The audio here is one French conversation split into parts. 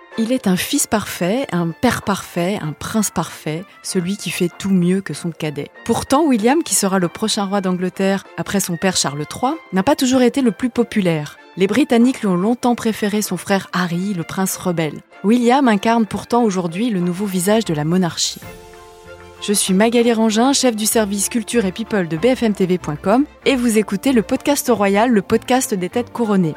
Il est un fils parfait, un père parfait, un prince parfait, celui qui fait tout mieux que son cadet. Pourtant, William, qui sera le prochain roi d'Angleterre après son père Charles III, n'a pas toujours été le plus populaire. Les Britanniques lui ont longtemps préféré son frère Harry, le prince rebelle. William incarne pourtant aujourd'hui le nouveau visage de la monarchie. Je suis Magali Rangin, chef du service culture et people de bfmtv.com et vous écoutez le podcast royal, le podcast des têtes couronnées.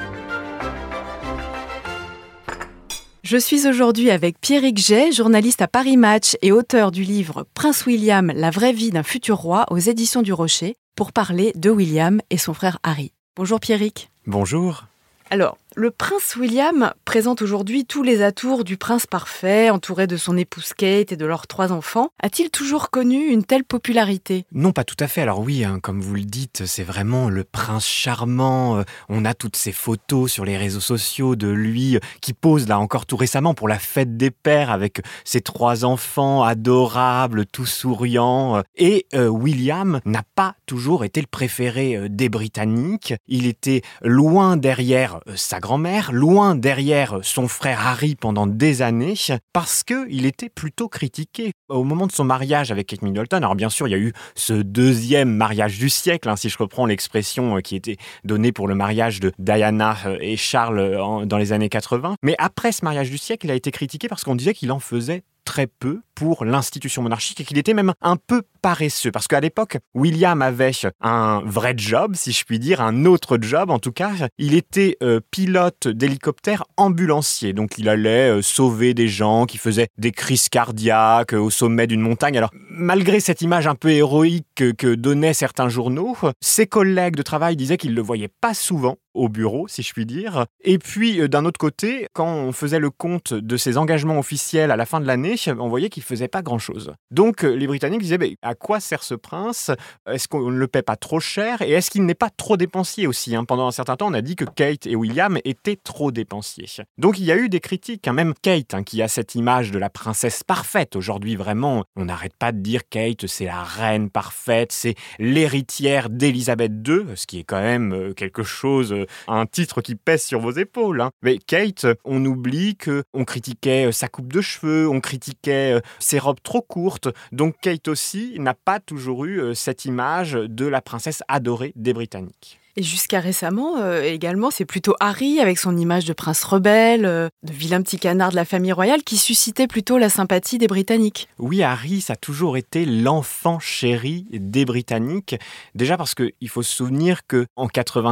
Je suis aujourd'hui avec Pierrick Jay, journaliste à Paris Match et auteur du livre Prince William, la vraie vie d'un futur roi aux éditions du Rocher, pour parler de William et son frère Harry. Bonjour Pierrick. Bonjour. Alors, le prince William présente aujourd'hui tous les atours du prince parfait, entouré de son épouse Kate et de leurs 3 enfants. A-t-il toujours connu une telle popularité ? Non, pas tout à fait. Alors oui, comme vous le dites, c'est vraiment le prince charmant. On a toutes ces photos sur les réseaux sociaux de lui qui pose là encore tout récemment pour la fête des pères avec ses 3 enfants adorables, tout souriants. Et William n'a pas toujours été le préféré des Britanniques. Il était loin derrière sa grand-mère, loin derrière son frère Harry pendant des années, parce qu'il était plutôt critiqué. Au moment de son mariage avec Kate Middleton, alors bien sûr, il y a eu ce deuxième mariage du siècle, si je reprends l'expression qui était donnée pour le mariage de Diana et Charles dans les années 80. Mais après ce mariage du siècle, il a été critiqué parce qu'on disait qu'il en faisait très peu pour l'institution monarchique et qu'il était même un peu paresseux. Parce qu'à l'époque, William avait un vrai job, si je puis dire, un autre job en tout cas. Il était pilote d'hélicoptère ambulancier. Donc il allait sauver des gens qui faisaient des crises cardiaques au sommet d'une montagne. Alors malgré cette image un peu héroïque que donnaient certains journaux, ses collègues de travail disaient qu'ils ne le voyaient pas souvent au bureau, si je puis dire. Et puis, d'un autre côté, quand on faisait le compte de ses engagements officiels à la fin de l'année, on voyait qu'il ne faisait pas grand-chose. Donc, les Britanniques disaient, à quoi sert ce prince ? Est-ce qu'on ne le paie pas trop cher ? Et est-ce qu'il n'est pas trop dépensier aussi ? Pendant un certain temps, on a dit que Kate et William étaient trop dépensiers. Donc, il y a eu des critiques, même Kate, qui a cette image de la princesse parfaite. Aujourd'hui, vraiment, on n'arrête pas de dire Kate, c'est la reine parfaite, c'est l'héritière d'Élisabeth II, ce qui est quand même quelque chose... un titre qui pèse sur vos épaules. Mais Kate, on oublie qu'on critiquait sa coupe de cheveux, on critiquait ses robes trop courtes. Donc Kate aussi n'a pas toujours eu cette image de la princesse adorée des Britanniques. Et jusqu'à récemment, également, c'est plutôt Harry, avec son image de prince rebelle, de vilain petit canard de la famille royale, qui suscitait plutôt la sympathie des Britanniques. Oui, Harry, ça a toujours été l'enfant chéri des Britanniques. Déjà parce qu'il faut se souvenir qu'en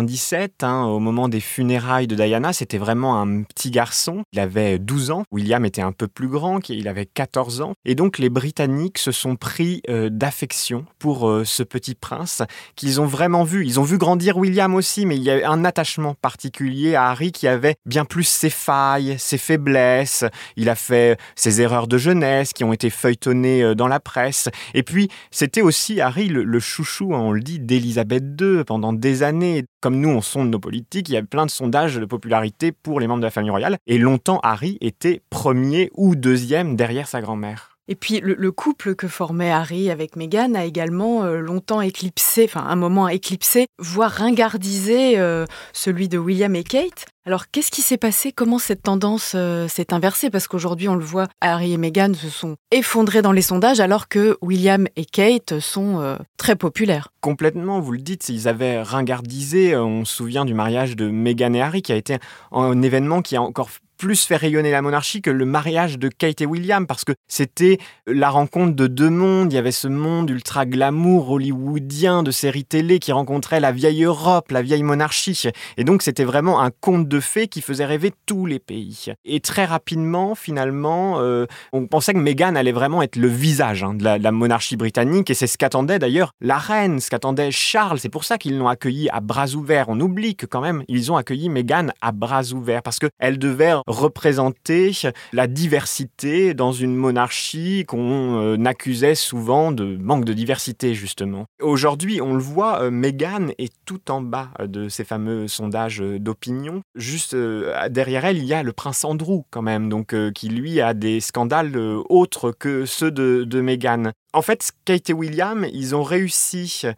97, au moment des funérailles de Diana, c'était vraiment un petit garçon. Il avait 12 ans. William était un peu plus grand, il avait 14 ans. Et donc, les Britanniques se sont pris d'affection pour ce petit prince qu'ils ont vraiment vu. Ils ont vu grandir William aussi, mais il y a un attachement particulier à Harry qui avait bien plus ses failles, ses faiblesses. Il a fait ses erreurs de jeunesse qui ont été feuilletonnées dans la presse. Et puis, c'était aussi Harry le chouchou, on le dit, d'Élisabeth II pendant des années. Comme nous, on sonde nos politiques, il y a plein de sondages de popularité pour les membres de la famille royale. Et longtemps, Harry était premier ou deuxième derrière sa grand-mère. Et puis, le couple que formait Harry avec Meghan a également longtemps éclipsé, un moment éclipsé, voire ringardisé celui de William et Kate. Alors, qu'est-ce qui s'est passé ? Comment cette tendance s'est inversée ? Parce qu'aujourd'hui, on le voit, Harry et Meghan se sont effondrés dans les sondages, alors que William et Kate sont très populaires. Complètement, vous le dites, ils avaient ringardisé. On se souvient du mariage de Meghan et Harry, qui a été un événement qui a encore plus fait rayonner la monarchie que le mariage de Kate et William, parce que c'était la rencontre de 2 mondes. Il y avait ce monde ultra glamour hollywoodien de séries télé qui rencontrait la vieille Europe, la vieille monarchie. Et donc, c'était vraiment un conte de fées qui faisait rêver tous les pays. Et très rapidement, finalement, on pensait que Meghan allait vraiment être le visage de la monarchie britannique. Et c'est ce qu'attendait d'ailleurs la reine, ce qu'attendait Charles. C'est pour ça qu'ils l'ont accueilli à bras ouverts. On oublie que quand même, ils ont accueilli Meghan à bras ouverts, parce qu'elle devait représenter la diversité dans une monarchie qu'on accusait souvent de manque de diversité, justement. Aujourd'hui, on le voit, Meghan est tout en bas de ces fameux sondages d'opinion. Juste derrière elle, il y a le prince Andrew, quand même, donc, qui lui a des scandales autres que ceux de Meghan. En fait, Kate et William, ils ont réussi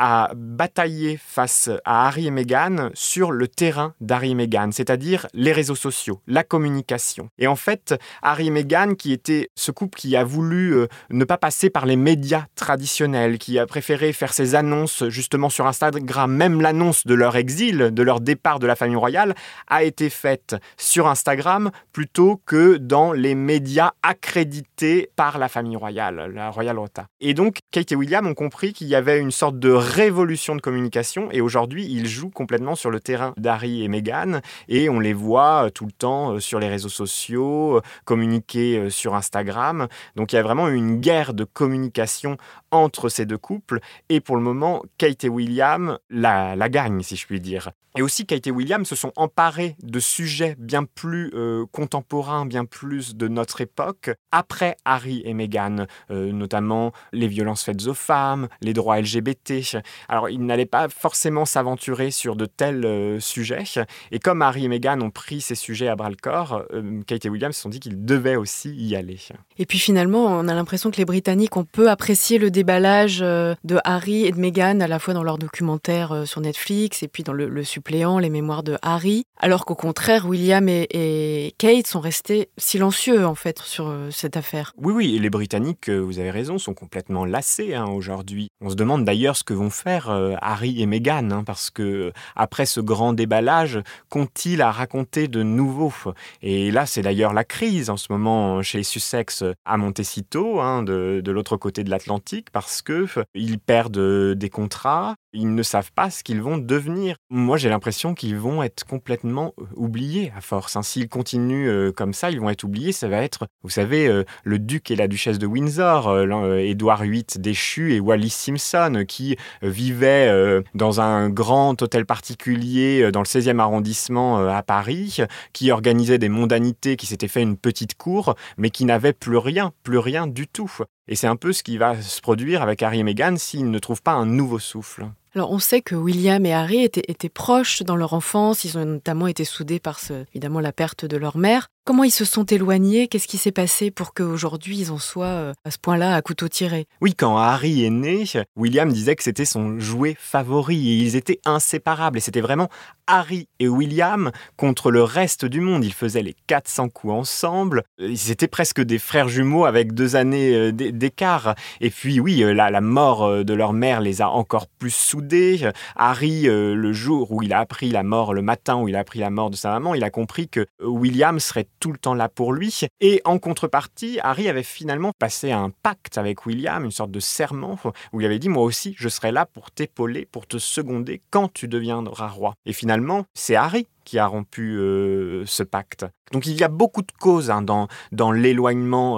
a bataillé face à Harry et Meghan sur le terrain d'Harry et Meghan, c'est-à-dire les réseaux sociaux, la communication. Et en fait, Harry et Meghan, qui était ce couple qui a voulu ne pas passer par les médias traditionnels, qui a préféré faire ses annonces justement sur Instagram, même l'annonce de leur exil, de leur départ de la famille royale, a été faite sur Instagram plutôt que dans les médias accrédités par la famille royale, la Royal Rota. Et donc, Kate et William ont compris qu'il y avait une sorte de révolution de communication et aujourd'hui, ils jouent complètement sur le terrain d'Harry et Meghan et on les voit tout le temps sur les réseaux sociaux, communiquer sur Instagram. Donc, il y a vraiment une guerre de communication entre ces deux couples et pour le moment, Kate et William la gagnent, si je puis dire. Et aussi, Kate et William se sont emparés de sujets bien plus contemporains, bien plus de notre époque, après Harry et Meghan, notamment les violences faites aux femmes, les droits LGBT. Alors, ils n'allaient pas forcément s'aventurer sur de tels sujets. Et comme Harry et Meghan ont pris ces sujets à bras-le-corps, Kate et William se sont dit qu'ils devaient aussi y aller. Et puis finalement, on a l'impression que les Britanniques ont peu apprécié le déballage de Harry et de Meghan, à la fois dans leur documentaire sur Netflix et puis dans le suppléant, les mémoires de Harry, alors qu'au contraire, William et Kate sont restés silencieux en fait sur cette affaire. Oui, et les Britanniques, vous avez raison, sont complètement lassés aujourd'hui. On se demande d'ailleurs ce que vont faire Harry et Meghan, parce que après ce grand déballage, qu'ont-ils à raconter de nouveau ? Et là, c'est d'ailleurs la crise en ce moment chez les Sussex à Montecito, de l'autre côté de l'Atlantique, parce qu'ils perdent des contrats, ils ne savent pas ce qu'ils vont devenir. Moi, j'ai l'impression qu'ils vont être complètement oubliés à force. S'ils continuent comme ça, ils vont être oubliés. Ça va être, vous savez, le duc et la duchesse de Windsor, Édouard VIII déchu et Wallis Simpson, qui vivaient dans un grand hôtel particulier dans le 16e arrondissement à Paris, qui organisaient des mondanités, qui s'étaient fait une petite cour, mais qui n'avaient plus rien du tout. Et c'est un peu ce qui va se produire avec Harry et Meghan s'ils ne trouvent pas un nouveau souffle. Alors, on sait que William et Harry étaient proches dans leur enfance. Ils ont notamment été soudés par, évidemment, la perte de leur mère. Comment ils se sont éloignés ? Qu'est-ce qui s'est passé pour qu'aujourd'hui, ils en soient à ce point-là, à couteau tiré ? Oui, quand Harry est né, William disait que c'était son jouet favori et ils étaient inséparables. Et c'était vraiment Harry et William contre le reste du monde. Ils faisaient les 400 coups ensemble. Ils étaient presque des frères jumeaux avec 2 années d'écart. Et puis oui, la mort de leur mère les a encore plus soudés. Harry, le jour où il a appris la mort, le matin où il a appris la mort de sa maman, il a compris que William serait tout le temps là pour lui. Et en contrepartie, Harry avait finalement passé un pacte avec William, une sorte de serment, où il avait dit « Moi aussi, je serai là pour t'épauler, pour te seconder quand tu deviendras roi ». Et finalement, c'est Harry qui a rompu ce pacte. Donc il y a beaucoup de causes dans l'éloignement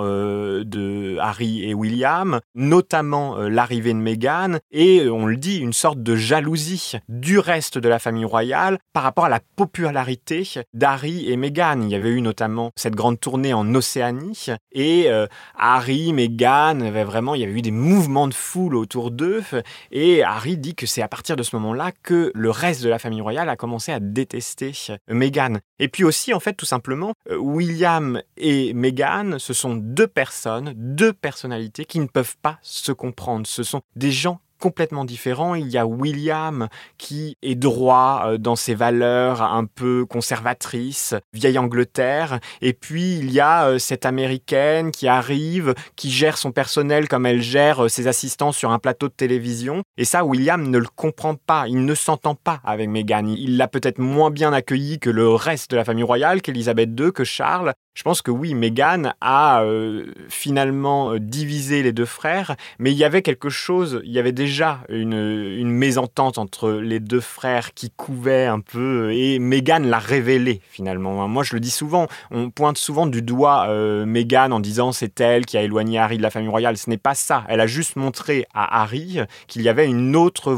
de Harry et William, notamment l'arrivée de Meghan, et on le dit, une sorte de jalousie du reste de la famille royale par rapport à la popularité d'Harry et Meghan. Il y avait eu notamment cette grande tournée en Océanie, et Harry, Meghan, il y avait eu des mouvements de foule autour d'eux, et Harry dit que c'est à partir de ce moment-là que le reste de la famille royale a commencé à détester Meghan. Et puis aussi, en fait, tout simplement, William et Meghan, ce sont 2 personnes, 2 personnalités qui ne peuvent pas se comprendre. Ce sont des gens complètement différents. Il y a William qui est droit dans ses valeurs un peu conservatrices, vieille Angleterre. Et puis il y a cette Américaine qui arrive, qui gère son personnel comme elle gère ses assistants sur un plateau de télévision. Et ça, William ne le comprend pas. Il ne s'entend pas avec Meghan. Il l'a peut-être moins bien accueilli que le reste de la famille royale, qu'Élisabeth II, que Charles. Je pense que oui, Meghan a finalement divisé les 2 frères, mais il y avait quelque chose, il y avait déjà une mésentente entre les 2 frères qui couvait un peu, et Meghan l'a révélé finalement. Moi, je le dis souvent, on pointe souvent du doigt Meghan en disant c'est elle qui a éloigné Harry de la famille royale. Ce n'est pas ça. Elle a juste montré à Harry qu'il y avait une autre voie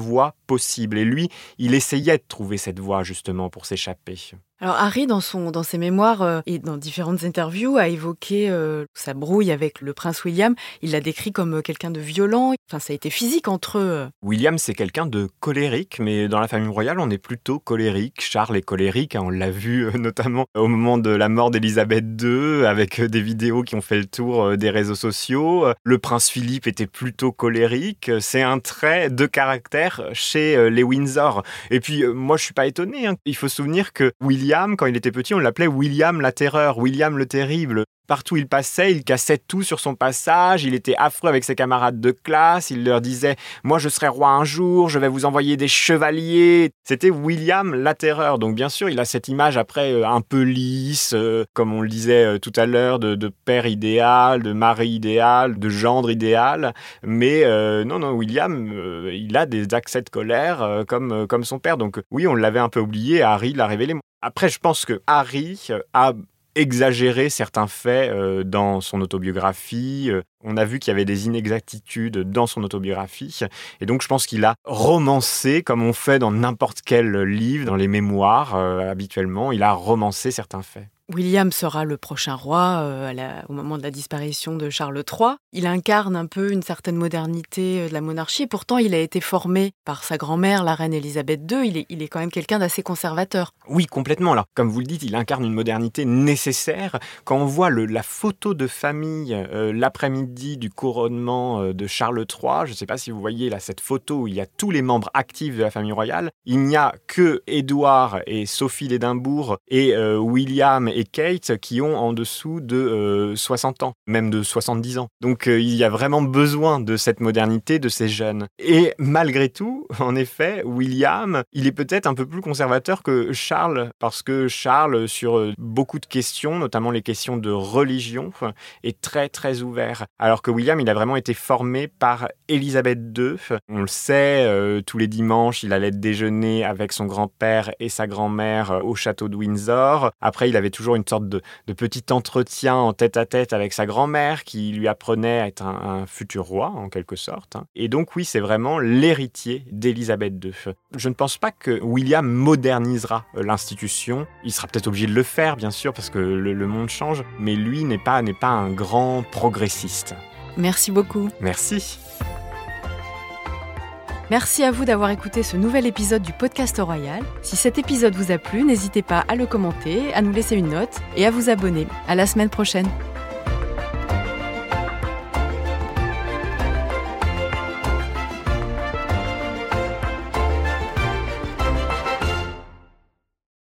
possible. Et lui, il essayait de trouver cette voie justement pour s'échapper. Alors Harry, dans ses mémoires et dans différentes interviews, a évoqué sa brouille avec le prince William. Il l'a décrit comme quelqu'un de violent. Enfin, ça a été physique entre eux. William, c'est quelqu'un de colérique, mais dans la famille royale, on est plutôt colérique. Charles est colérique, on l'a vu notamment au moment de la mort d'Élisabeth II, avec des vidéos qui ont fait le tour des réseaux sociaux. Le prince Philippe était plutôt colérique. C'est un trait de caractère chez les Windsor. Et puis, moi, je suis pas étonné. Il faut se souvenir que William, quand il était petit, on l'appelait William la Terreur, William le Terrible. Partout où il passait, il cassait tout sur son passage, il était affreux avec ses camarades de classe, il leur disait « Moi je serai roi un jour, je vais vous envoyer des chevaliers ». C'était William la Terreur. Donc bien sûr, il a cette image après un peu lisse, comme on le disait tout à l'heure, de père idéal, de mari idéal, de gendre idéal. Mais non, William, il a des accès de colère comme son père. Donc oui, on l'avait un peu oublié, Harry l'a révélé. Après, je pense que Harry a exagérer certains faits dans son autobiographie. On a vu qu'il y avait des inexactitudes dans son autobiographie. Et donc, je pense qu'il a romancé, comme on fait dans n'importe quel livre, dans les mémoires habituellement. Il a romancé certains faits. William sera le prochain roi au moment de la disparition de Charles III. Il incarne un peu une certaine modernité de la monarchie. Et pourtant, il a été formé par sa grand-mère, la reine Élisabeth II. Il est quand même quelqu'un d'assez conservateur. Oui, complètement. Alors, comme vous le dites, il incarne une modernité nécessaire. Quand on voit la photo de famille l'après-midi du couronnement de Charles III, je ne sais pas si vous voyez là cette photo où il y a tous les membres actifs de la famille royale. Il n'y a que Édouard et Sophie d'Édimbourg et William et Kate qui ont en dessous de 60 ans, même de 70 ans. Donc il y a vraiment besoin de cette modernité, de ces jeunes. Et malgré tout, en effet, William, il est peut-être un peu plus conservateur que Charles, parce que Charles, sur beaucoup de questions, notamment les questions de religion, est très très ouvert. Alors que William, il a vraiment été formé par Élisabeth II. On le sait, tous les dimanches, il allait déjeuner avec son grand-père et sa grand-mère au château de Windsor. Après, il avait toujours une sorte de petit entretien en tête-à-tête avec sa grand-mère qui lui apprenait à être un futur roi, en quelque sorte. Et donc oui, c'est vraiment l'héritier d'Élisabeth II. Je ne pense pas que William modernisera l'institution. Il sera peut-être obligé de le faire, bien sûr, parce que le monde change, mais lui n'est pas un grand progressiste. Merci beaucoup. Merci. Merci à vous d'avoir écouté ce nouvel épisode du Podcast Royal. Si cet épisode vous a plu, n'hésitez pas à le commenter, à nous laisser une note et à vous abonner. À la semaine prochaine.